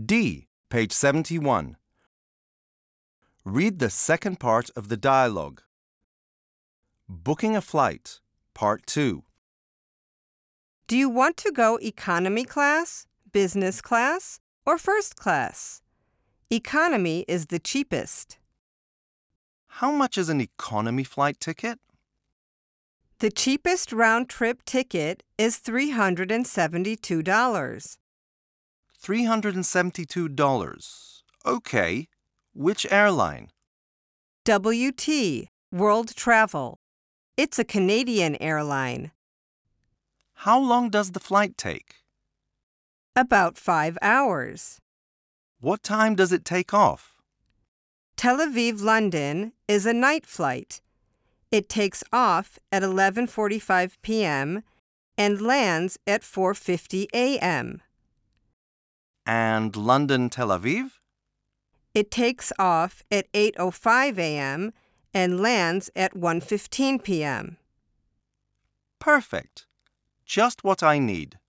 D. Page 71. Read the second part of the dialogue. Booking a flight, Part 2. Do you want to go economy class, business class, or first class? Economy is the cheapest. How much is an economy flight ticket? The cheapest round-trip ticket is $372. $372. Okay. Which airline? WT, World Travel. It's a Canadian airline. How long does the flight take? About 5 hours. What time does it take off? Tel Aviv, London is a night flight. It takes off at 11:45 p.m. and lands at 4:50 a.m. And London, Tel Aviv? It takes off at 8:05 a.m. and lands at 1:15 p.m. Perfect. Just what I need.